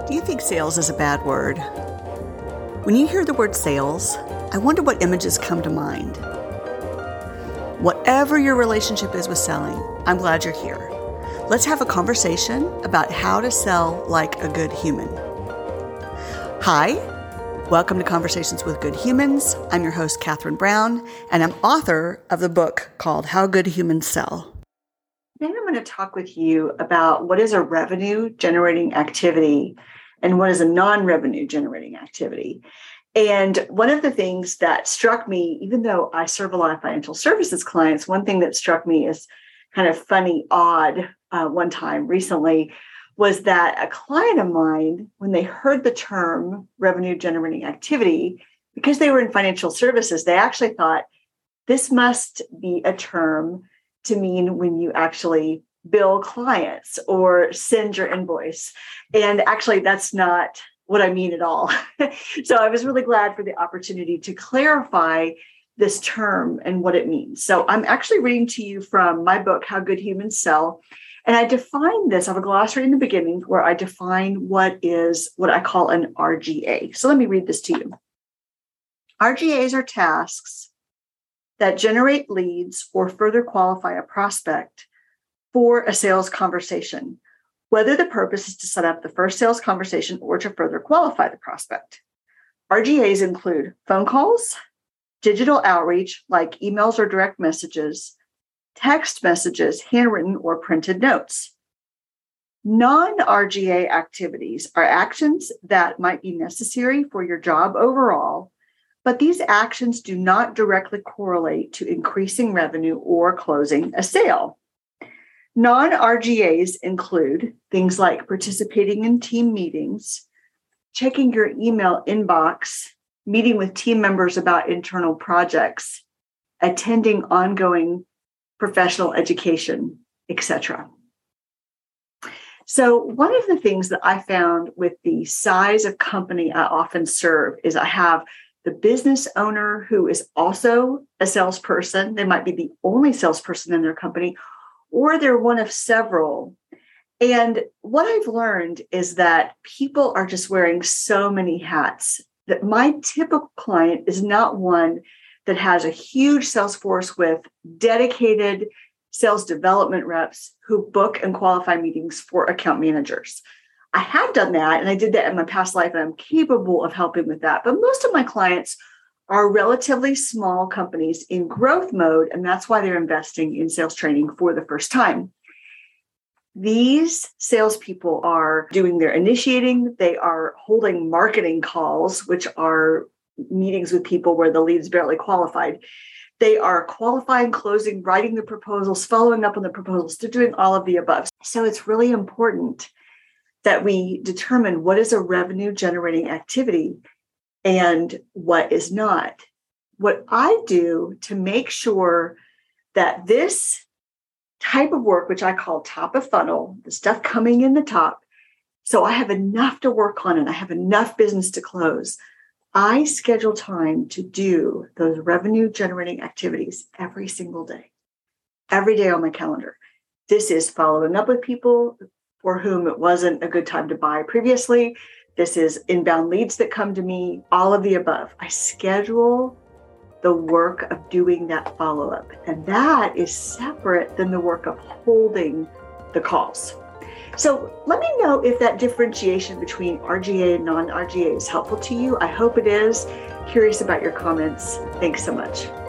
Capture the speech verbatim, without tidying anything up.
Do you think sales is a bad word? When you hear the word sales, I wonder what images come to mind. Whatever your relationship is with selling, I'm glad you're here. Let's have a conversation about how to sell like a good human. Hi, welcome to Conversations with Good Humans. I'm your host, Catherine Brown, and I'm author of the book called How Good Humans Sell. Today I'm going to talk with you about what is a revenue generating activity and what is a non-revenue generating activity. And one of the things that struck me, even though I serve a lot of financial services clients, one thing that struck me as kind of funny, odd, uh, one time recently was that a client of mine, when they heard the term revenue generating activity, because they were in financial services, they actually thought this must be a term to mean when you actually bill clients or send your invoice. And actually, that's not what I mean at all. So I was really glad for the opportunity to clarify this term and what it means. So I'm actually reading to you from my book, How Good Humans Sell. And I define this, I have a glossary in the beginning where I define what is what I call an R G A. So let me read this to you. R G As are tasks that generate leads or further qualify a prospect for a sales conversation, whether the purpose is to set up the first sales conversation or to further qualify the prospect. R G As include phone calls, digital outreach like emails or direct messages, text messages, handwritten or printed notes. Non-R G A activities are actions that might be necessary for your job overall, but these actions do not directly correlate to increasing revenue or closing a sale. Non-R G As include things like participating in team meetings, checking your email inbox, meeting with team members about internal projects, attending ongoing professional education, et cetera. So one of the things that I found with the size of company I often serve is I have the business owner who is also a salesperson. They might be the only salesperson in their company, or they're one of several. And what I've learned is that people are just wearing so many hats that my typical client is not one that has a huge sales force with dedicated sales development reps who book and qualify meetings for account managers. I have done that, and I did that in my past life, and I'm capable of helping with that. But most of my clients are relatively small companies in growth mode, and that's why they're investing in sales training for the first time. These salespeople are doing their initiating. They are holding marketing calls, which are meetings with people where the lead's barely qualified. They are qualifying, closing, writing the proposals, following up on the proposals. They're doing all of the above. So it's really important that we determine what is a revenue generating activity and what is not. What I do to make sure that this type of work, which I call top of funnel, the stuff coming in the top, so I have enough to work on and I have enough business to close, I schedule time to do those revenue generating activities every single day, every day on my calendar. This is following up with people for whom it wasn't a good time to buy previously. This is inbound leads that come to me, all of the above. I schedule the work of doing that follow-up. And that is separate than the work of holding the calls. So let me know if that differentiation between R G A and non-R G A is helpful to you. I hope it is. Curious about your comments. Thanks so much.